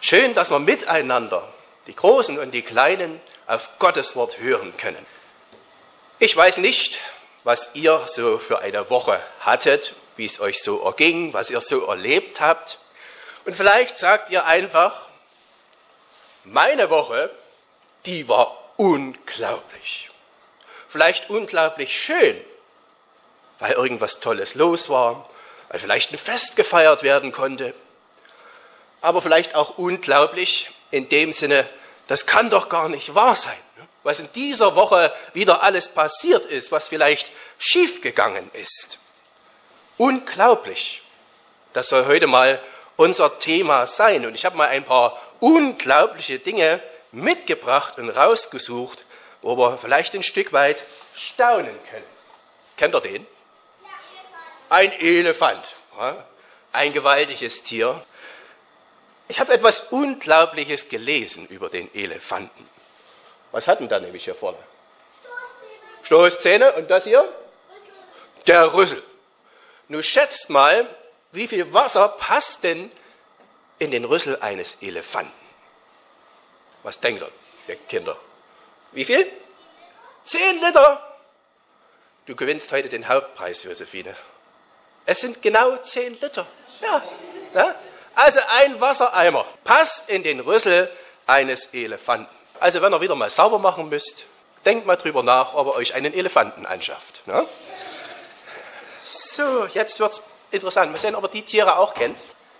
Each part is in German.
Schön, dass wir miteinander, die Großen und die Kleinen, auf Gottes Wort hören können. Ich weiß nicht, was ihr so für eine Woche hattet, wie es euch so erging, was ihr so erlebt habt. Und vielleicht sagt ihr einfach, meine Woche, die war unglaublich. Vielleicht unglaublich schön, weil irgendwas Tolles los war, weil vielleicht ein Fest gefeiert werden konnte. Aber vielleicht auch unglaublich in dem Sinne, das kann doch gar nicht wahr sein, was in dieser Woche wieder alles passiert ist, was vielleicht schiefgegangen ist. Unglaublich. Das soll heute mal unser Thema sein. Und ich habe mal ein paar unglaubliche Dinge mitgebracht und rausgesucht, wo wir vielleicht ein Stück weit staunen können. Kennt ihr den? Ein Elefant. Ja, ein gewaltiges Tier. Ich habe etwas Unglaubliches gelesen über den Elefanten. Was hat denn da nämlich hier vorne? Stoßzähne. Und das hier? Der Rüssel. Nun schätzt mal, wie viel Wasser passt denn in den Rüssel eines Elefanten? Was denkt ihr, Kinder? Wie viel? 10 Liter. Du gewinnst heute den Hauptpreis, Josephine. Es sind genau 10 Liter. Ja. Also ein Wassereimer passt in den Rüssel eines Elefanten. Also wenn ihr wieder mal sauber machen müsst, denkt mal drüber nach, ob ihr euch einen Elefanten anschafft. Ne? So, jetzt wird's interessant. Mal sehen, ob ihr die Tiere auch kennt.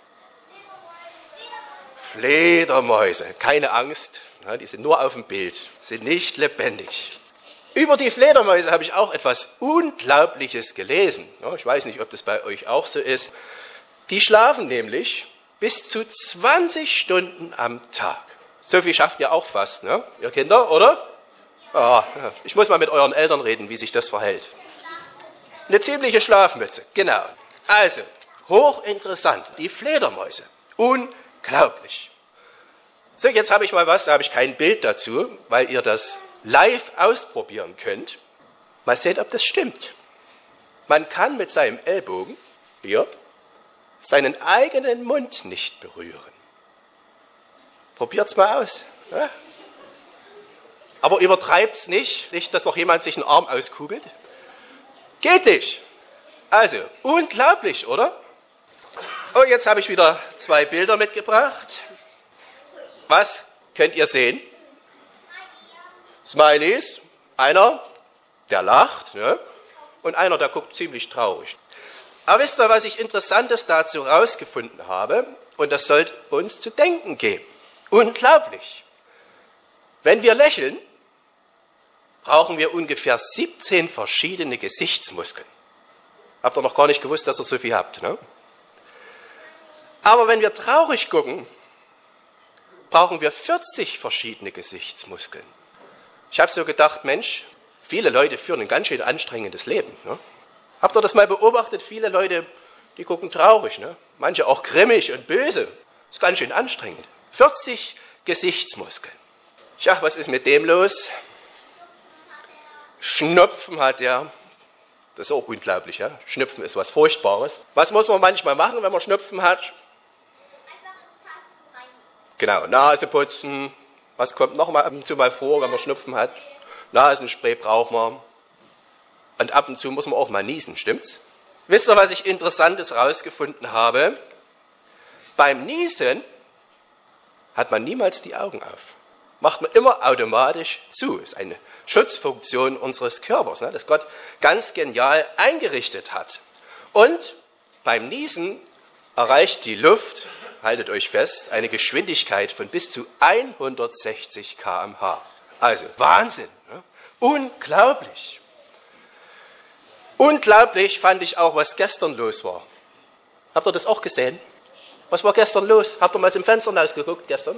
Fledermäuse. Keine Angst, ja, die sind nur auf dem Bild, sind nicht lebendig. Über die Fledermäuse habe ich auch etwas Unglaubliches gelesen. Ja, ich weiß nicht, ob das bei euch auch so ist. Die schlafen nämlich bis zu 20 Stunden am Tag. So viel schafft ihr auch fast, ne? Ihr Kinder, oder? Ja, ich muss mal mit euren Eltern reden, wie sich das verhält. Eine ziemliche Schlafmütze, genau. Also, hochinteressant, die Fledermäuse. Unglaublich. So, jetzt habe ich mal was, da habe ich kein Bild dazu, weil ihr das live ausprobieren könnt. Mal sehen, ob das stimmt. Man kann mit seinem Ellbogen, hier, seinen eigenen Mund nicht berühren. Probiert's mal aus. Ja? Aber übertreibt's nicht, dass noch jemand sich einen Arm auskugelt. Geht nicht. Also, unglaublich, oder? Und jetzt habe ich wieder 2 Bilder mitgebracht. Was könnt ihr sehen? Smileys. Einer, der lacht, ne? Und einer, der guckt ziemlich traurig. Aber wisst ihr, was ich Interessantes dazu rausgefunden habe? Und das sollte uns zu denken geben. Unglaublich. Wenn wir lächeln, brauchen wir ungefähr 17 verschiedene Gesichtsmuskeln. Habt ihr noch gar nicht gewusst, dass ihr so viel habt, ne? Aber wenn wir traurig gucken, brauchen wir 40 verschiedene Gesichtsmuskeln. Ich habe so gedacht, Mensch, viele Leute führen ein ganz schön anstrengendes Leben. Ne? Habt ihr das mal beobachtet? Viele Leute, die gucken traurig, ne? Manche auch grimmig und böse. Ist ganz schön anstrengend. 40 Gesichtsmuskeln. Tja, was ist mit dem los? Schnupfen hat er. Das ist auch unglaublich, ja? Schnupfen ist was Furchtbares. Was muss man manchmal machen, wenn man Schnupfen hat? Genau, Nase putzen. Was kommt noch mal ab und zu mal vor, wenn man Schnupfen hat? Nasenspray braucht man. Und ab und zu muss man auch mal niesen, stimmt's? Wisst ihr, was ich Interessantes rausgefunden habe? Beim Niesen hat man niemals die Augen auf. Macht man immer automatisch zu. Das ist eine Schutzfunktion unseres Körpers, ne, das Gott ganz genial eingerichtet hat. Und beim Niesen erreicht die Luft, haltet euch fest, eine Geschwindigkeit von bis zu 160 km/h. Also Wahnsinn, ne? Unglaublich. Unglaublich fand ich auch, was gestern los war. Habt ihr das auch gesehen? Was war gestern los? Habt ihr mal zum Fenster rausgeguckt gestern?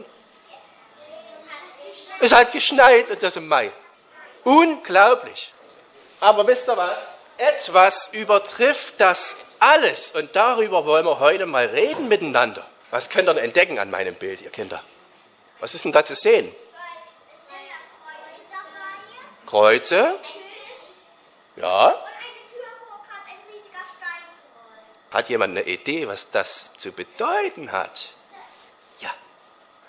Es hat geschneit und das im Mai. Unglaublich. Aber wisst ihr was? Etwas übertrifft das alles. Und darüber wollen wir heute mal reden miteinander. Was könnt ihr denn entdecken an meinem Bild, ihr Kinder? Was ist denn da zu sehen? Kreuze? Ja. Hat jemand eine Idee, was das zu bedeuten hat? Ja.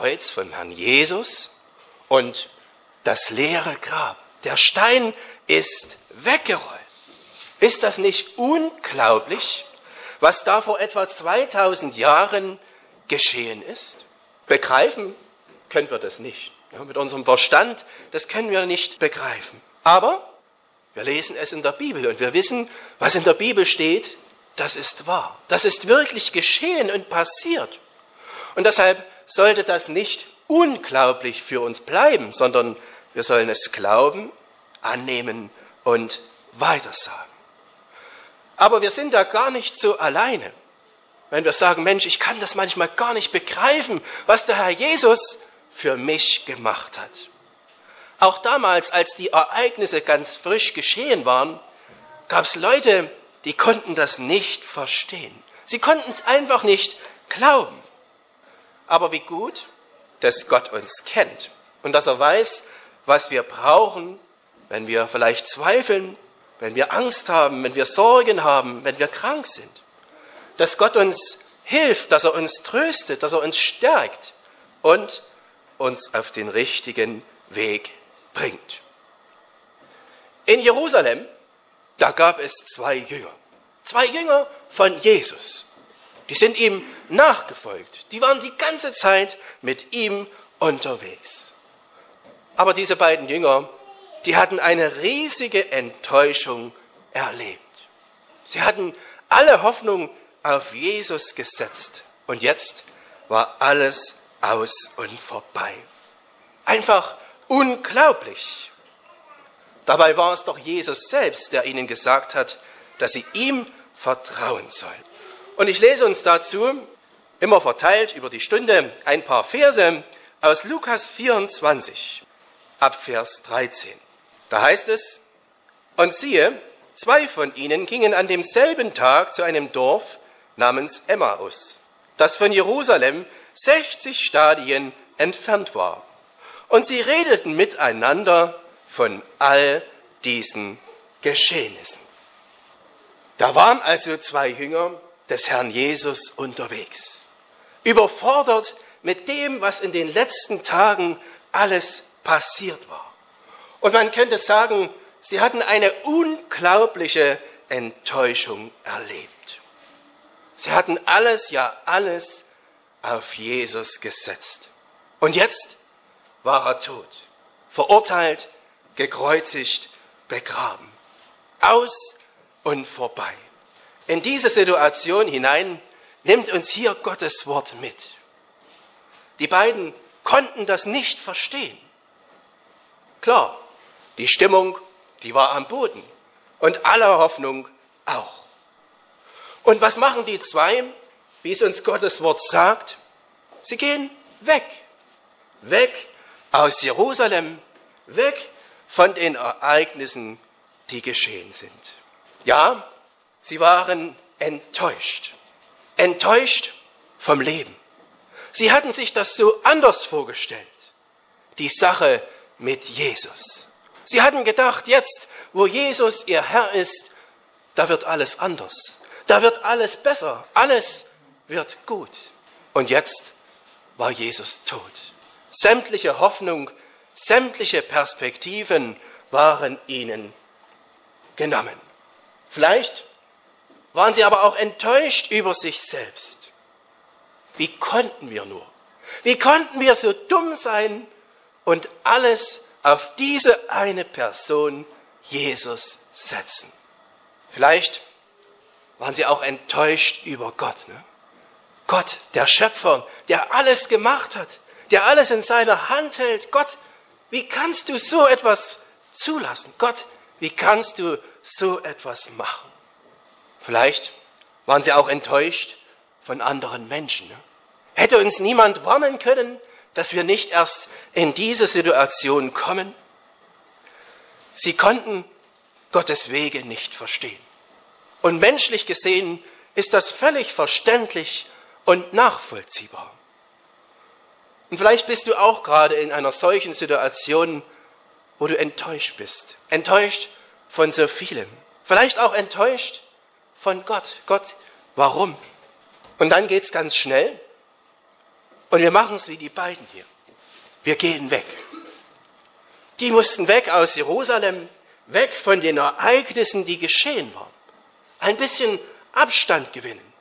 Kreuz von Herrn Jesus und das leere Grab. Der Stein ist weggerollt. Ist das nicht unglaublich, was da vor etwa 2000 Jahren geschehen ist? Begreifen können wir das nicht. Ja, mit unserem Verstand, das können wir nicht begreifen. Aber wir lesen es in der Bibel und wir wissen, was in der Bibel steht, das ist wahr. Das ist wirklich geschehen und passiert. Und deshalb sollte das nicht unglaublich für uns bleiben, sondern wir sollen es glauben, annehmen und weitersagen. Aber wir sind da gar nicht so alleine, wenn wir sagen, Mensch, ich kann das manchmal gar nicht begreifen, was der Herr Jesus für mich gemacht hat. Auch damals, als die Ereignisse ganz frisch geschehen waren, gab es Leute, die konnten das nicht verstehen. Sie konnten es einfach nicht glauben. Aber wie gut, dass Gott uns kennt und dass er weiß, was wir brauchen, wenn wir vielleicht zweifeln, wenn wir Angst haben, wenn wir Sorgen haben, wenn wir krank sind. Dass Gott uns hilft, dass er uns tröstet, dass er uns stärkt und uns auf den richtigen Weg bringt. In Jerusalem, da gab es zwei Jünger von Jesus. Die sind ihm nachgefolgt. Die waren die ganze Zeit mit ihm unterwegs. Aber diese beiden Jünger, die hatten eine riesige Enttäuschung erlebt. Sie hatten alle Hoffnung auf Jesus gesetzt. Und jetzt war alles aus und vorbei. Einfach unglaublich. Dabei war es doch Jesus selbst, der ihnen gesagt hat, dass sie ihm vertrauen sollen. Und ich lese uns dazu, immer verteilt über die Stunde, ein paar Verse aus Lukas 24, ab Vers 13. Da heißt es, und siehe, zwei von ihnen gingen an demselben Tag zu einem Dorf namens Emmaus, das von Jerusalem 60 Stadien entfernt war. Und sie redeten miteinander von all diesen Geschehnissen. Da waren also zwei Jünger des Herrn Jesus unterwegs, überfordert mit dem, was in den letzten Tagen alles passiert war. Und man könnte sagen, sie hatten eine unglaubliche Enttäuschung erlebt. Sie hatten alles, ja alles auf Jesus gesetzt. Und jetzt war er tot, verurteilt, gekreuzigt, begraben. Aus und vorbei. In diese Situation hinein nimmt uns hier Gottes Wort mit. Die beiden konnten das nicht verstehen. Klar, die Stimmung, die war am Boden und aller Hoffnung auch. Und was machen die zwei, wie es uns Gottes Wort sagt? Sie gehen weg. Weg aus Jerusalem, weg von den Ereignissen, die geschehen sind. Ja, sie waren enttäuscht. Enttäuscht vom Leben. Sie hatten sich das so anders vorgestellt. Die Sache mit Jesus. Sie hatten gedacht, jetzt, wo Jesus ihr Herr ist, da wird alles anders. Da wird alles besser. Alles wird gut. Und jetzt war Jesus tot. Sämtliche Hoffnung, sämtliche Perspektiven waren ihnen genommen. Vielleicht waren sie aber auch enttäuscht über sich selbst. Wie konnten wir nur? Wie konnten wir so dumm sein und alles auf diese eine Person, Jesus, setzen? Vielleicht waren sie auch enttäuscht über Gott. Ne? Gott, der Schöpfer, der alles gemacht hat, der alles in seiner Hand hält. Gott, wie kannst du so etwas zulassen? Gott, wie kannst du so etwas machen? Vielleicht waren sie auch enttäuscht von anderen Menschen. Ne? Hätte uns niemand warnen können, dass wir nicht erst in diese Situation kommen? Sie konnten Gottes Wege nicht verstehen. Und menschlich gesehen ist das völlig verständlich und nachvollziehbar. Und vielleicht bist du auch gerade in einer solchen Situation, wo du enttäuscht bist. Enttäuscht von so vielem. Vielleicht auch enttäuscht von Gott. Gott, warum? Und dann geht's ganz schnell. Und wir machen es wie die beiden hier. Wir gehen weg. Die mussten weg aus Jerusalem, weg von den Ereignissen, die geschehen waren. Ein bisschen Abstand gewinnen.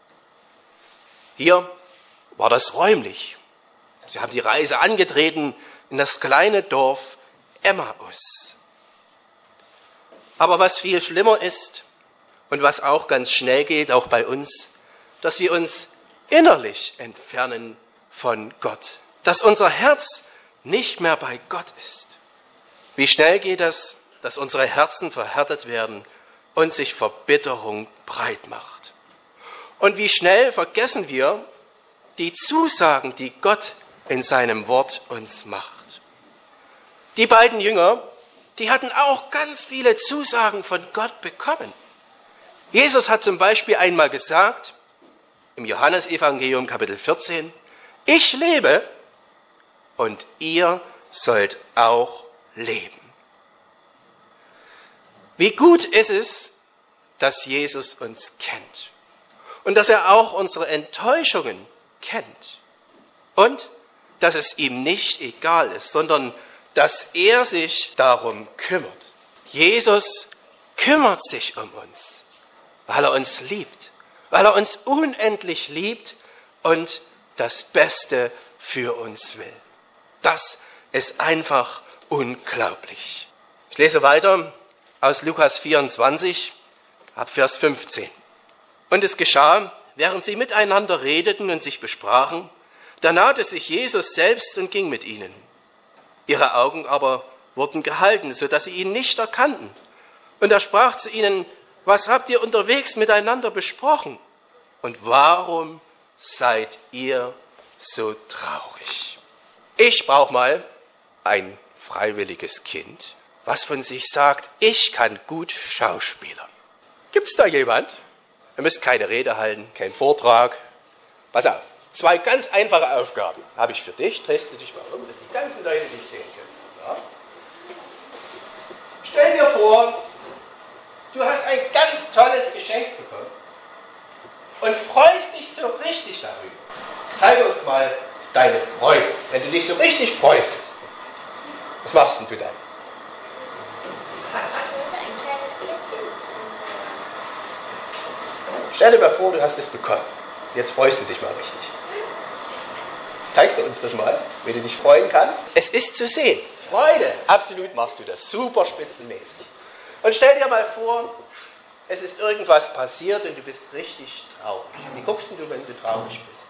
Hier war das räumlich. Sie haben die Reise angetreten in das kleine Dorf Emmaus. Aber was viel schlimmer ist und was auch ganz schnell geht, auch bei uns, dass wir uns innerlich entfernen von Gott. Dass unser Herz nicht mehr bei Gott ist. Wie schnell geht das, dass unsere Herzen verhärtet werden und sich Verbitterung breit macht. Und wie schnell vergessen wir die Zusagen, die Gott in seinem Wort uns macht. Die beiden Jünger, die hatten auch ganz viele Zusagen von Gott bekommen. Jesus hat zum Beispiel einmal gesagt, im Johannesevangelium Kapitel 14, ich lebe und ihr sollt auch leben. Wie gut ist es, dass Jesus uns kennt und dass er auch unsere Enttäuschungen kennt und dass es ihm nicht egal ist, sondern dass er sich darum kümmert. Jesus kümmert sich um uns, weil er uns liebt, weil er uns unendlich liebt und das Beste für uns will. Das ist einfach unglaublich. Ich lese weiter aus Lukas 24, ab Vers 15. Und es geschah, während sie miteinander redeten und sich besprachen, da nahte sich Jesus selbst und ging mit ihnen. Ihre Augen aber wurden gehalten, so dass sie ihn nicht erkannten. Und er sprach zu ihnen, was habt ihr unterwegs miteinander besprochen? Und warum seid ihr so traurig? Ich brauche mal ein freiwilliges Kind, was von sich sagt, ich kann gut schauspielern. Gibt es da jemand? Ihr müsst keine Rede halten, keinen Vortrag. Pass auf, 2 ganz einfache Aufgaben habe ich für dich. Drehst du dich mal um, dass die ganzen Leute dich sehen können. Ja? Stell dir vor, du hast ein ganz tolles Geschenk bekommen und freust dich so richtig darüber. Zeige uns mal deine Freude, wenn du dich so richtig freust. Was machst denn du dann? Stell dir mal vor, du hast es bekommen. Jetzt freust du dich mal richtig. Zeigst du uns das mal, wie du dich freuen kannst? Es ist zu sehen. Freude. Absolut machst du das. Super spitzenmäßig. Und stell dir mal vor, es ist irgendwas passiert und du bist richtig traurig. Wie guckst du, wenn du traurig bist?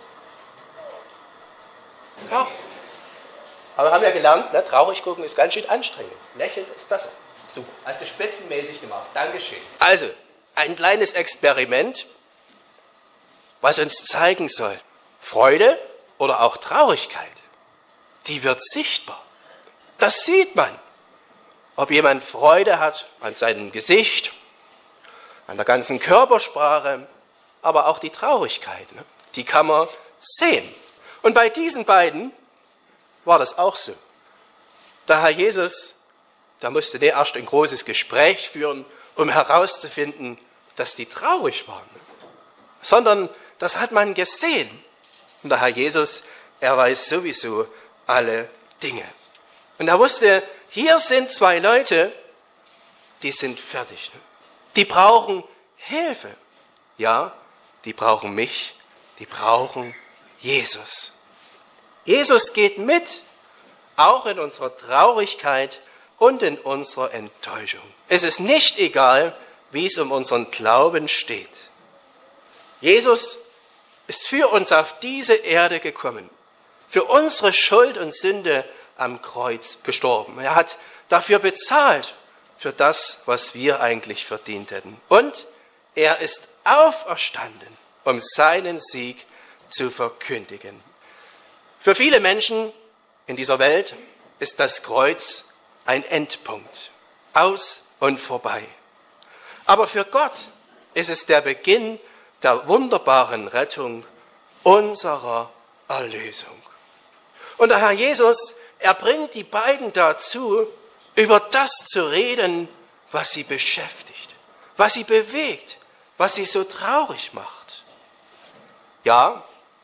Ja. Aber wir haben ja gelernt, ne, traurig gucken ist ganz schön anstrengend. Lächeln ist besser. Super. Hast du spitzenmäßig gemacht. Dankeschön. Also, ein kleines Experiment, was uns zeigen soll, Freude oder auch Traurigkeit, die wird sichtbar. Das sieht man. Ob jemand Freude hat an seinem Gesicht, an der ganzen Körpersprache, aber auch die Traurigkeit, ne? Die kann man sehen. Und bei diesen beiden war das auch so. Der Herr Jesus, der musste nicht erst ein großes Gespräch führen, um herauszufinden, dass die traurig waren, sondern das hat man gesehen. Und der Herr Jesus, er weiß sowieso alle Dinge. Und er wusste, hier sind 2 Leute, die sind fertig. Die brauchen Hilfe. Ja, die brauchen mich, die brauchen Jesus. Jesus geht mit, auch in unserer Traurigkeit und in unserer Enttäuschung. Es ist nicht egal, wie es um unseren Glauben steht. Jesus ist für uns auf diese Erde gekommen, für unsere Schuld und Sünde am Kreuz gestorben. Er hat dafür bezahlt, für das, was wir eigentlich verdient hätten. Und er ist auferstanden, um seinen Sieg zu verkündigen. Für viele Menschen in dieser Welt ist das Kreuz ein Endpunkt, aus und vorbei. Aber für Gott ist es der Beginn der wunderbaren Rettung unserer Erlösung. Und der Herr Jesus, er bringt die beiden dazu, über das zu reden, was sie beschäftigt, was sie bewegt, was sie so traurig macht. Ja,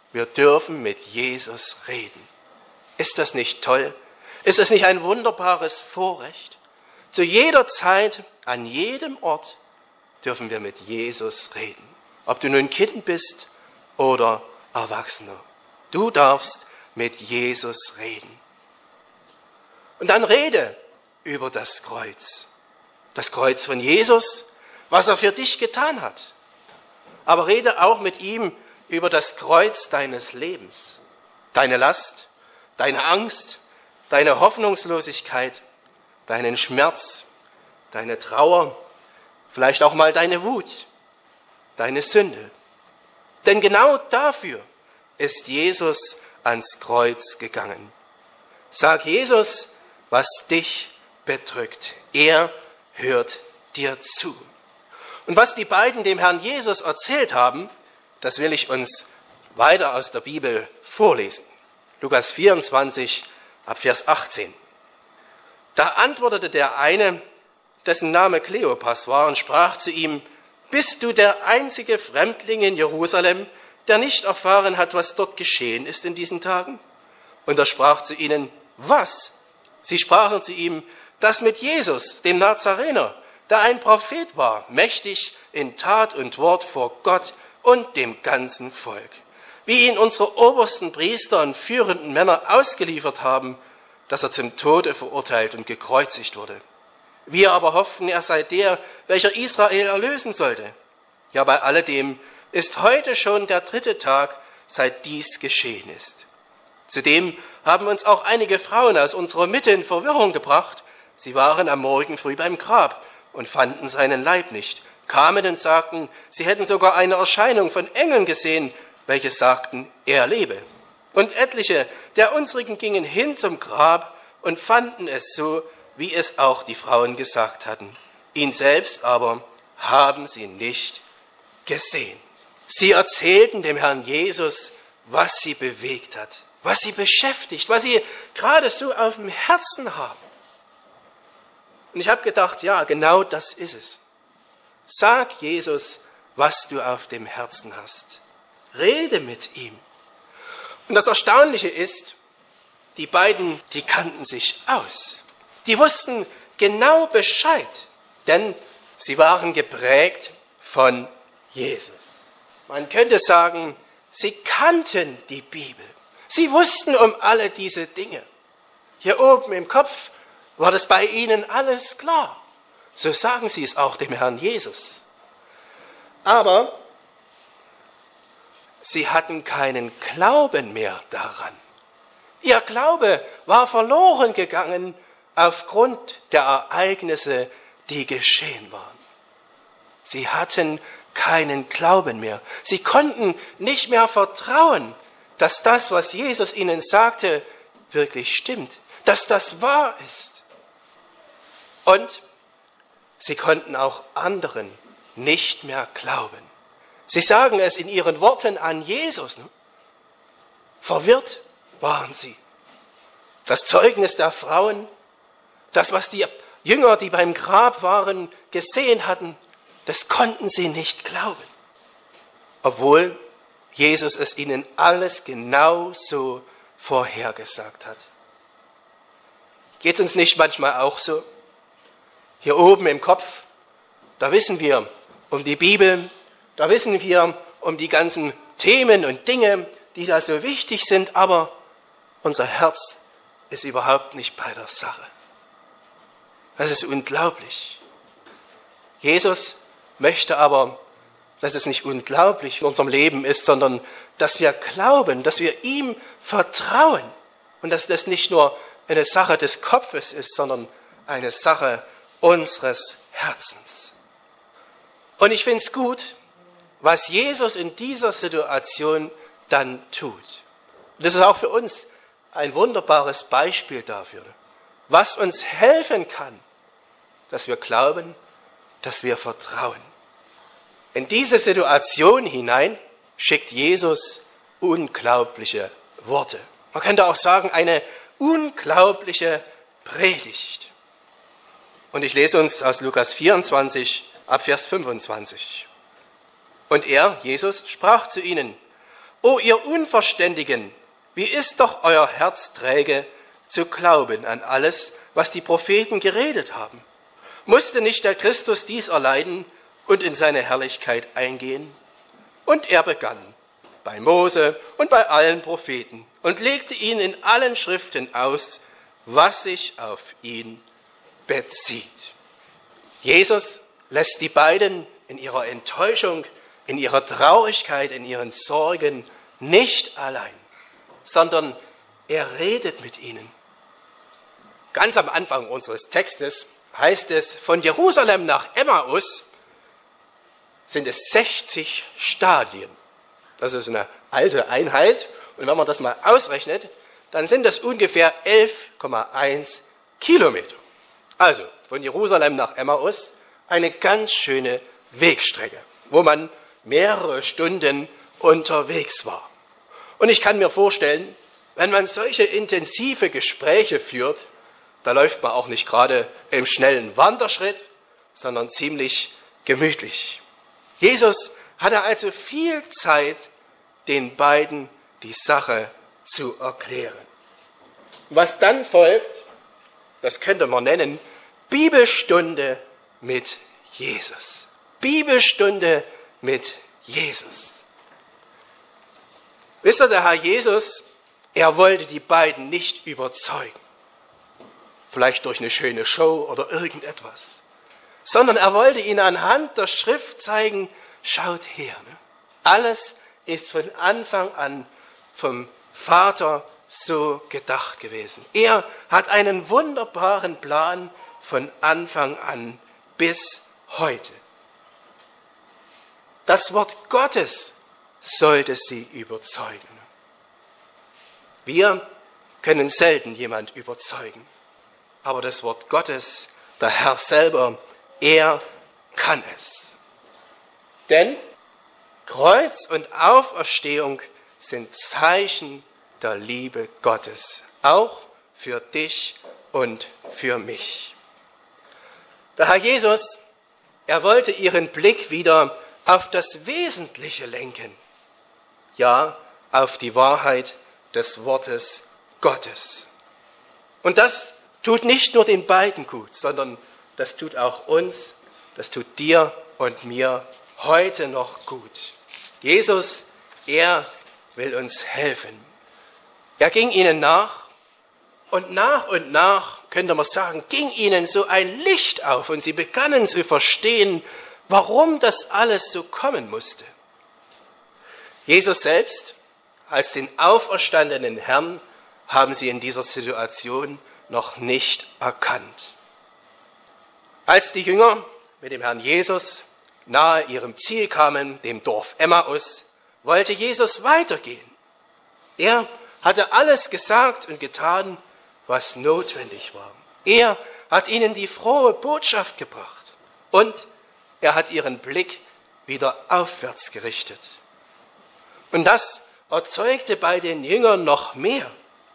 Wir dürfen mit Jesus reden. Ist das nicht toll? Ist das nicht ein wunderbares Vorrecht? Zu jeder Zeit, an jedem Ort dürfen wir mit Jesus reden. Ob du nun Kind bist oder Erwachsener. Du darfst mit Jesus reden. Und dann rede über das Kreuz. Das Kreuz von Jesus, was er für dich getan hat. Aber rede auch mit ihm über das Kreuz deines Lebens. Deine Last, deine Angst, deine Hoffnungslosigkeit, deinen Schmerz, deine Trauer, vielleicht auch mal deine Wut, deine Sünde. Denn genau dafür ist Jesus ans Kreuz gegangen. Sag Jesus, was dich bedrückt. Er hört dir zu. Und was die beiden dem Herrn Jesus erzählt haben, das will ich uns weiter aus der Bibel vorlesen. Lukas 24, ab Vers 18. Da antwortete der eine, dessen Name Kleopas war, und sprach zu ihm: Bist du der einzige Fremdling in Jerusalem, der nicht erfahren hat, was dort geschehen ist in diesen Tagen? Und er sprach zu ihnen: Was? Sie sprachen zu ihm: Das mit Jesus, dem Nazarener, der ein Prophet war, mächtig in Tat und Wort vor Gott und dem ganzen Volk, wie ihn unsere obersten Priester und führenden Männer ausgeliefert haben, dass er zum Tode verurteilt und gekreuzigt wurde. Wir aber hofften, er sei der, welcher Israel erlösen sollte. Ja, bei alledem ist heute schon der 3. Tag, seit dies geschehen ist. Zudem haben uns auch einige Frauen aus unserer Mitte in Verwirrung gebracht. Sie waren am Morgen früh beim Grab und fanden seinen Leib nicht, kamen und sagten, sie hätten sogar eine Erscheinung von Engeln gesehen, welche sagten, er lebe. Und etliche der unsrigen gingen hin zum Grab und fanden es so, wie es auch die Frauen gesagt hatten. Ihn selbst aber haben sie nicht gesehen. Sie erzählten dem Herrn Jesus, was sie bewegt hat, was sie beschäftigt, was sie gerade so auf dem Herzen haben. Und ich habe gedacht, ja, genau das ist es. Sag Jesus, was du auf dem Herzen hast. Rede mit ihm. Und das Erstaunliche ist, die beiden, die kannten sich aus. Die wussten genau Bescheid, denn sie waren geprägt von Jesus. Man könnte sagen, sie kannten die Bibel. Sie wussten um alle diese Dinge. Hier oben im Kopf war das bei ihnen alles klar. So sagen sie es auch dem Herrn Jesus. Aber sie hatten keinen Glauben mehr daran. Ihr Glaube war verloren gegangen aufgrund der Ereignisse, die geschehen waren. Sie hatten keinen Glauben mehr. Sie konnten nicht mehr vertrauen, dass das, was Jesus ihnen sagte, wirklich stimmt, dass das wahr ist. Und sie konnten auch anderen nicht mehr glauben. Sie sagen es in ihren Worten an Jesus. Verwirrt waren sie. Das Zeugnis der Frauen, das, was die Jünger, die beim Grab waren, gesehen hatten, das konnten sie nicht glauben. Obwohl Jesus es ihnen alles genau so vorhergesagt hat. Geht es uns nicht manchmal auch so? Hier oben im Kopf, da wissen wir um die Bibel, da wissen wir um die ganzen Themen und Dinge, die da so wichtig sind, aber unser Herz ist überhaupt nicht bei der Sache. Das ist unglaublich. Jesus möchte aber, dass es nicht unglaublich in unserem Leben ist, sondern dass wir glauben, dass wir ihm vertrauen und dass das nicht nur eine Sache des Kopfes ist, sondern eine Sache unseres Herzens. Und ich finde es gut, was Jesus in dieser Situation dann tut. Das ist auch für uns ein wunderbares Beispiel dafür, was uns helfen kann, dass wir glauben, dass wir vertrauen. In diese Situation hinein schickt Jesus unglaubliche Worte. Man könnte auch sagen, eine unglaubliche Predigt. Und ich lese uns aus Lukas 24 ab Vers 25. Und er, Jesus, sprach zu ihnen: O ihr Unverständigen, wie ist doch euer Herz träge, zu glauben an alles, was die Propheten geredet haben? Musste nicht der Christus dies erleiden und in seine Herrlichkeit eingehen? Und er begann bei Mose und bei allen Propheten und legte ihnen in allen Schriften aus, was sich auf ihn bezieht. Jesus lässt die beiden in ihrer Enttäuschung, in ihrer Traurigkeit, in ihren Sorgen nicht allein, sondern er redet mit ihnen. Ganz am Anfang unseres Textes heißt es, von Jerusalem nach Emmaus sind es 60 Stadien. Das ist eine alte Einheit. Und wenn man das mal ausrechnet, dann sind das ungefähr 11,1 Kilometer. Also von Jerusalem nach Emmaus eine ganz schöne Wegstrecke, wo man mehrere Stunden unterwegs war. Und ich kann mir vorstellen, wenn man solche intensive Gespräche führt, da läuft man auch nicht gerade im schnellen Wanderschritt, sondern ziemlich gemütlich. Jesus hatte also viel Zeit, den beiden die Sache zu erklären. Was dann folgt, das könnte man nennen, Bibelstunde mit Jesus. Bibelstunde mit Jesus. Wisst ihr, der Herr Jesus, er wollte die beiden nicht überzeugen. Vielleicht durch eine schöne Show oder irgendetwas. Sondern er wollte ihnen anhand der Schrift zeigen, schaut her. Ne? Alles ist von Anfang an vom Vater so gedacht gewesen. Er hat einen wunderbaren Plan von Anfang an bis heute. Das Wort Gottes sollte sie überzeugen. Wir können selten jemand überzeugen. Aber das Wort Gottes, der Herr selber, er kann es. Denn Kreuz und Auferstehung sind Zeichen der Liebe Gottes, auch für dich und für mich. Der Herr Jesus, er wollte ihren Blick wieder auf das Wesentliche lenken, ja, auf die Wahrheit des Wortes Gottes. Und das tut nicht nur den beiden gut, sondern das tut auch uns, das tut dir und mir heute noch gut. Jesus, er will uns helfen. Er ging ihnen nach, könnte man sagen, ging ihnen so ein Licht auf und sie begannen zu verstehen, warum das alles so kommen musste. Jesus selbst, als den auferstandenen Herrn, haben sie in dieser Situation noch nicht erkannt. Als die Jünger mit dem Herrn Jesus nahe ihrem Ziel kamen, dem Dorf Emmaus, wollte Jesus weitergehen. Er hatte alles gesagt und getan, was notwendig war. Er hat ihnen die frohe Botschaft gebracht und er hat ihren Blick wieder aufwärts gerichtet. Und das erzeugte bei den Jüngern noch mehr.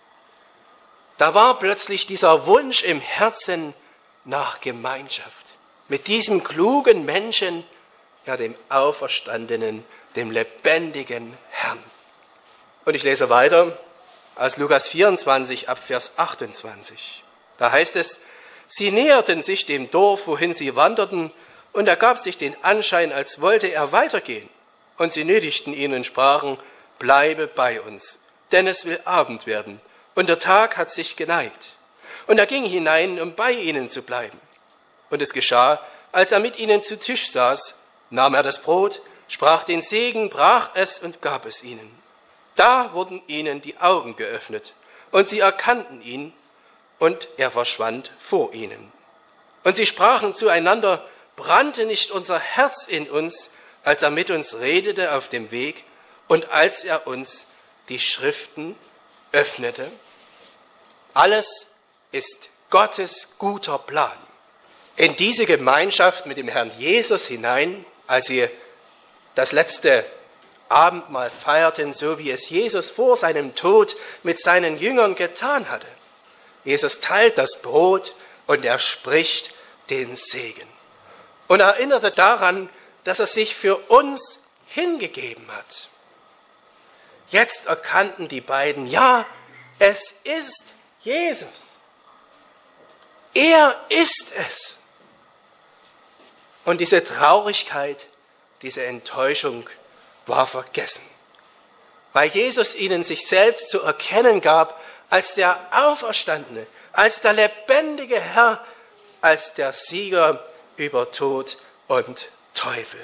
Da war plötzlich dieser Wunsch im Herzen nach Gemeinschaft mit diesem klugen Menschen, ja dem Auferstandenen, dem lebendigen Herrn. Und ich lese weiter aus Lukas 24 ab Vers 28. Da heißt es, sie näherten sich dem Dorf, wohin sie wanderten, und er gab sich den Anschein, als wollte er weitergehen. Und sie nötigten ihn und sprachen, bleibe bei uns, denn es will Abend werden, und der Tag hat sich geneigt. Und er ging hinein, um bei ihnen zu bleiben. Und es geschah, als er mit ihnen zu Tisch saß, nahm er das Brot, sprach den Segen, brach es und gab es ihnen. Da wurden ihnen die Augen geöffnet, und sie erkannten ihn, und er verschwand vor ihnen. Und sie sprachen zueinander, brannte nicht unser Herz in uns, als er mit uns redete auf dem Weg und als er uns die Schriften öffnete? Alles ist Gottes guter Plan. In diese Gemeinschaft mit dem Herrn Jesus hinein, als sie das letzte Abendmahl feierten, so wie es Jesus vor seinem Tod mit seinen Jüngern getan hatte. Jesus teilt das Brot und er spricht den Segen. Und erinnerte daran, dass er sich für uns hingegeben hat. Jetzt erkannten die beiden, ja, es ist Jesus. Er ist es. Und diese Traurigkeit, diese Enttäuschung war vergessen, weil Jesus ihnen sich selbst zu erkennen gab als der Auferstandene, als der lebendige Herr, als der Sieger über Tod und Teufel.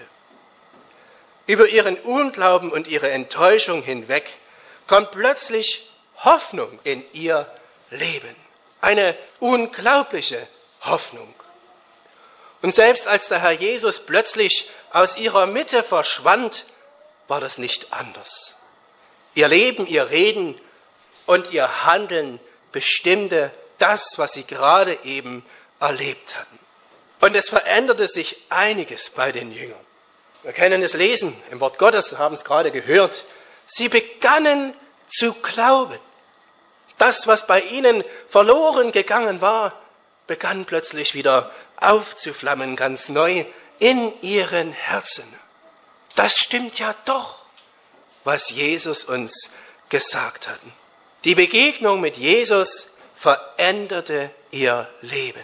Über ihren Unglauben und ihre Enttäuschung hinweg kommt plötzlich Hoffnung in ihr Leben. Eine unglaubliche Hoffnung. Und selbst als der Herr Jesus plötzlich aus ihrer Mitte verschwand, war das nicht anders. Ihr Leben, ihr Reden und ihr Handeln bestimmte das, was sie gerade eben erlebt hatten. Und es veränderte sich einiges bei den Jüngern. Wir können es lesen im Wort Gottes, haben es gerade gehört. Sie begannen zu glauben. Das, was bei ihnen verloren gegangen war, begann plötzlich wieder aufzuflammen, ganz neu in ihren Herzen. Das stimmt ja doch, was Jesus uns gesagt hat. Die Begegnung mit Jesus veränderte ihr Leben.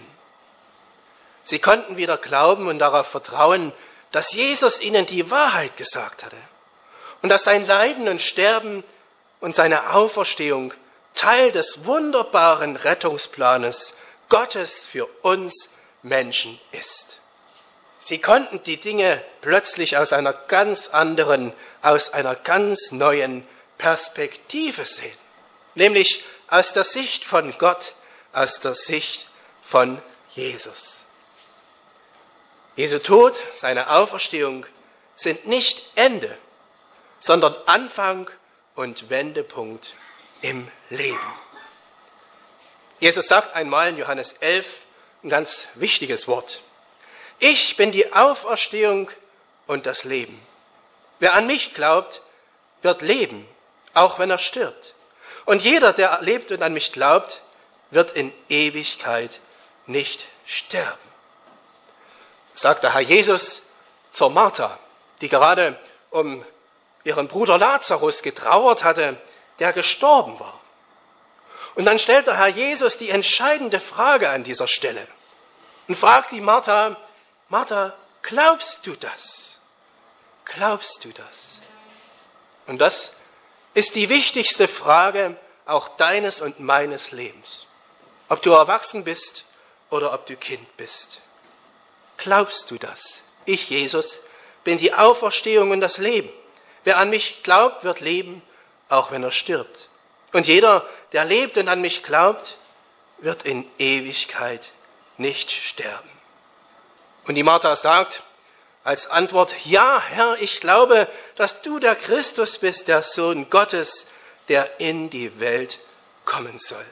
Sie konnten wieder glauben und darauf vertrauen, dass Jesus ihnen die Wahrheit gesagt hatte und dass sein Leiden und Sterben und seine Auferstehung Teil des wunderbaren Rettungsplanes Gottes für uns Menschen ist. Sie konnten die Dinge plötzlich aus einer ganz anderen, aus einer ganz neuen Perspektive sehen, nämlich aus der Sicht von Gott, aus der Sicht von Jesus. Jesu Tod, seine Auferstehung sind nicht Ende, sondern Anfang und Wendepunkt im Leben. Jesus sagt einmal in Johannes 11 ein ganz wichtiges Wort. Ich bin die Auferstehung und das Leben. Wer an mich glaubt, wird leben, auch wenn er stirbt. Und jeder, der lebt und an mich glaubt, wird in Ewigkeit nicht sterben. Sagt der Herr Jesus zur Martha, die gerade um ihren Bruder Lazarus getrauert hatte, der gestorben war. Und dann stellt der Herr Jesus die entscheidende Frage an dieser Stelle und fragt die Martha, Martha, glaubst du das? Glaubst du das? Und das ist die wichtigste Frage auch deines und meines Lebens. Ob du erwachsen bist oder ob du Kind bist. Glaubst du das? Ich, Jesus, bin die Auferstehung und das Leben. Wer an mich glaubt, wird leben, auch wenn er stirbt. Und jeder, der lebt und an mich glaubt, wird in Ewigkeit nicht sterben. Und die Martha sagt als Antwort, ja, Herr, ich glaube, dass du der Christus bist, der Sohn Gottes, der in die Welt kommen soll.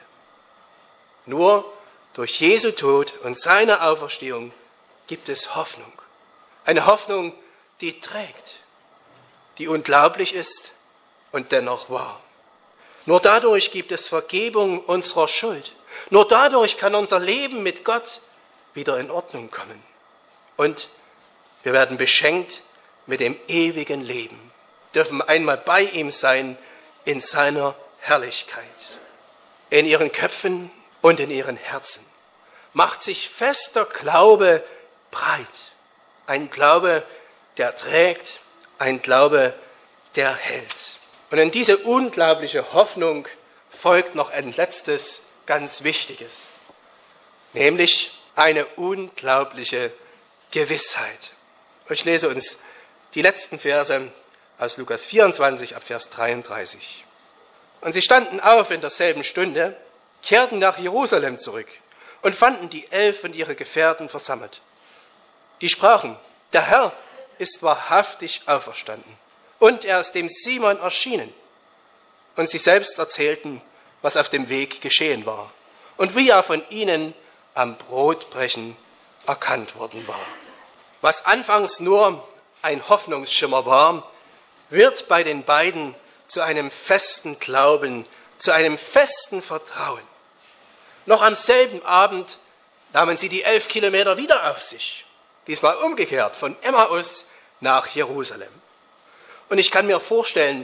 Nur durch Jesu Tod und seine Auferstehung gibt es Hoffnung. Eine Hoffnung, die trägt, die unglaublich ist und dennoch wahr. Nur dadurch gibt es Vergebung unserer Schuld. Nur dadurch kann unser Leben mit Gott wieder in Ordnung kommen. Und wir werden beschenkt mit dem ewigen Leben, dürfen einmal bei ihm sein in seiner Herrlichkeit. In ihren Köpfen und in ihren Herzen macht sich fester Glaube breit. Ein Glaube, der trägt, ein Glaube, der hält. Und in diese unglaubliche Hoffnung folgt noch ein letztes, ganz Wichtiges, nämlich eine unglaubliche Gewissheit. Ich lese uns die letzten Verse aus Lukas 24 ab Vers 33. Und sie standen auf in derselben Stunde, kehrten nach Jerusalem zurück und fanden die 11 und ihre Gefährten versammelt. Die sprachen, der Herr ist wahrhaftig auferstanden und er ist dem Simon erschienen. Und sie selbst erzählten, was auf dem Weg geschehen war und wie er von ihnen am Brotbrechen erkannt worden war. Was anfangs nur ein Hoffnungsschimmer war, wird bei den beiden zu einem festen Glauben, zu einem festen Vertrauen. Noch am selben Abend nahmen sie die 11 Kilometer wieder auf sich, diesmal umgekehrt von Emmaus nach Jerusalem. Und ich kann mir vorstellen,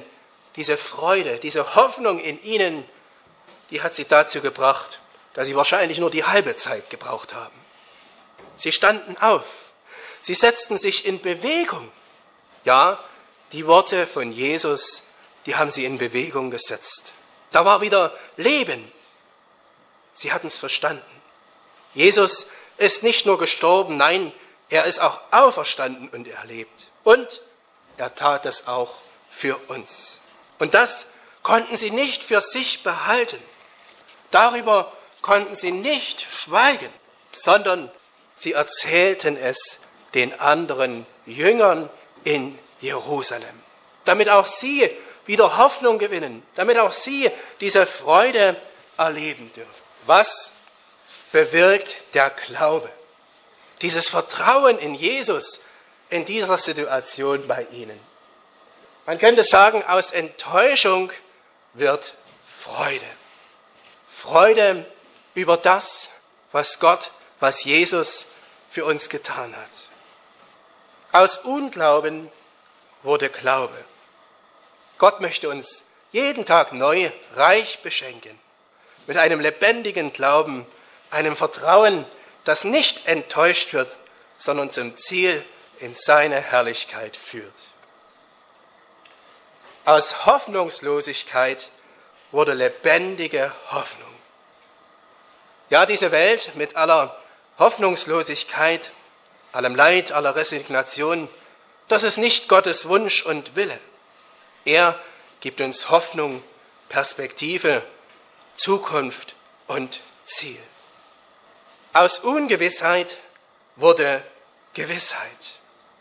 diese Freude, diese Hoffnung in ihnen, die hat sie dazu gebracht, dass sie wahrscheinlich nur die halbe Zeit gebraucht haben. Sie standen auf, sie setzten sich in Bewegung. Ja, die Worte von Jesus, die haben sie in Bewegung gesetzt. Da war wieder Leben. Sie hatten es verstanden. Jesus ist nicht nur gestorben, nein, er ist auch auferstanden und er lebt. Und er tat es auch für uns. Und das konnten sie nicht für sich behalten. Darüber konnten sie nicht schweigen, sondern sie erzählten es den anderen Jüngern in Jerusalem, damit auch sie wieder Hoffnung gewinnen, damit auch sie diese Freude erleben dürfen. Was bewirkt der Glaube? Dieses Vertrauen in Jesus in dieser Situation bei ihnen. Man könnte sagen, aus Enttäuschung wird Freude. Freude über das, was Gott, was Jesus für uns getan hat. Aus Unglauben wurde Glaube. Gott möchte uns jeden Tag neu reich beschenken. Mit einem lebendigen Glauben, einem Vertrauen, das nicht enttäuscht wird, sondern zum Ziel in seine Herrlichkeit führt. Aus Hoffnungslosigkeit wurde lebendige Hoffnung. Ja, diese Welt mit aller Hoffnungslosigkeit, allem Leid, aller Resignation, das ist nicht Gottes Wunsch und Wille. Er gibt uns Hoffnung, Perspektive, Zukunft und Ziel. Aus Ungewissheit wurde Gewissheit.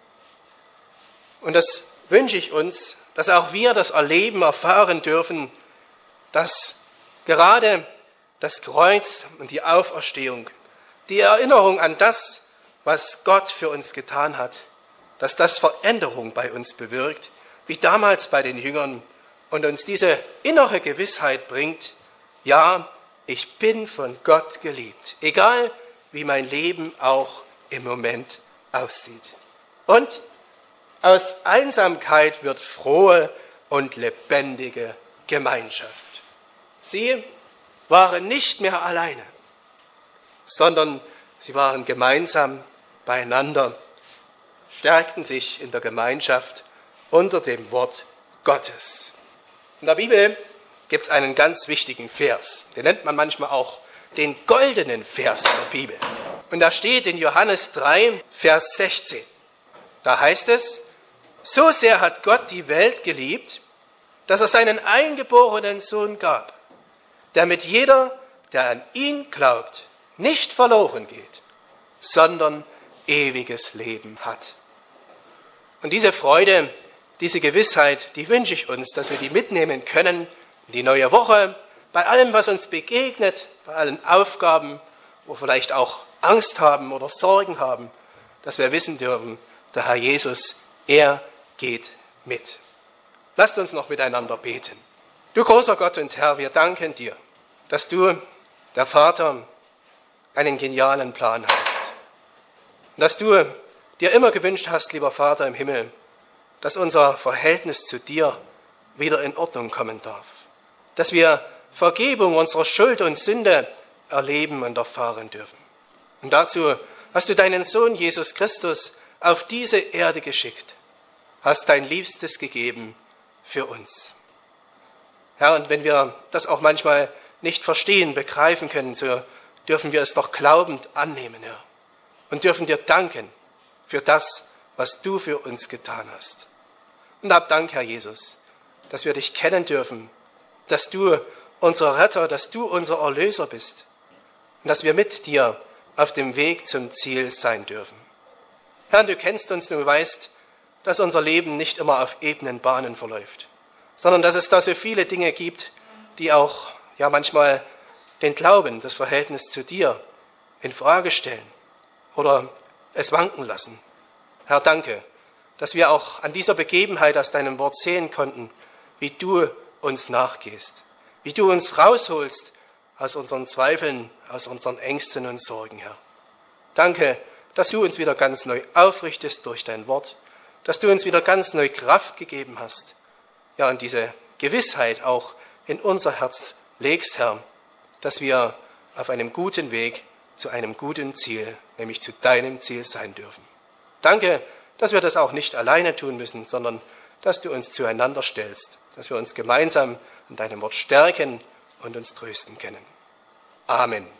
Und das wünsche ich uns, dass auch wir das Erleben erfahren dürfen, dass gerade das Kreuz und die Auferstehung, die Erinnerung an das, was Gott für uns getan hat, dass das Veränderung bei uns bewirkt, wie damals bei den Jüngern, und uns diese innere Gewissheit bringt, ja, ich bin von Gott geliebt, egal wie mein Leben auch im Moment aussieht. Und aus Einsamkeit wird frohe und lebendige Gemeinschaft. Sie waren nicht mehr alleine, sondern sie waren gemeinsam beieinander, stärkten sich in der Gemeinschaft unter dem Wort Gottes. In der Bibel gibt es einen ganz wichtigen Vers, den nennt man manchmal auch den goldenen Vers der Bibel. Und da steht in Johannes 3, Vers 16. Da heißt es, so sehr hat Gott die Welt geliebt, dass er seinen eingeborenen Sohn gab, damit jeder, der an ihn glaubt, nicht verloren geht, sondern ewiges Leben hat. Und diese Freude, diese Gewissheit, die wünsche ich uns, dass wir die mitnehmen können in die neue Woche, bei allem, was uns begegnet, bei allen Aufgaben, wo wir vielleicht auch Angst haben oder Sorgen haben, dass wir wissen dürfen, der Herr Jesus, er geht mit. Lasst uns noch miteinander beten. Du großer Gott und Herr, wir danken dir, dass du, der Vater, einen genialen Plan hast. Und dass du dir immer gewünscht hast, lieber Vater im Himmel, dass unser Verhältnis zu dir wieder in Ordnung kommen darf. Dass wir Vergebung unserer Schuld und Sünde erleben und erfahren dürfen. Und dazu hast du deinen Sohn Jesus Christus auf diese Erde geschickt, hast dein Liebstes gegeben für uns. Herr, und wenn wir das auch manchmal nicht verstehen, begreifen können, so dürfen wir es doch glaubend annehmen, Herr. Und dürfen dir danken für das, was du für uns getan hast. Und hab Dank, Herr Jesus, dass wir dich kennen dürfen, dass du unser Retter, dass du unser Erlöser bist und dass wir mit dir auf dem Weg zum Ziel sein dürfen. Herr, du kennst uns, du weißt, dass unser Leben nicht immer auf ebenen Bahnen verläuft, sondern dass es da so viele Dinge gibt, die auch manchmal den Glauben, das Verhältnis zu dir in Frage stellen oder es wanken lassen. Herr, danke, dass wir auch an dieser Begebenheit aus deinem Wort sehen konnten, wie du uns nachgehst, wie du uns rausholst aus unseren Zweifeln, aus unseren Ängsten und Sorgen, Herr. Danke, dass du uns wieder ganz neu aufrichtest durch dein Wort, dass du uns wieder ganz neu Kraft gegeben hast, ja, und diese Gewissheit auch in unser Herz legst, Herr, dass wir auf einem guten Weg zu einem guten Ziel, nämlich zu deinem Ziel sein dürfen. Danke, dass wir das auch nicht alleine tun müssen, sondern dass du uns zueinander stellst, dass wir uns gemeinsam an deinem Wort stärken und uns trösten können. Amen.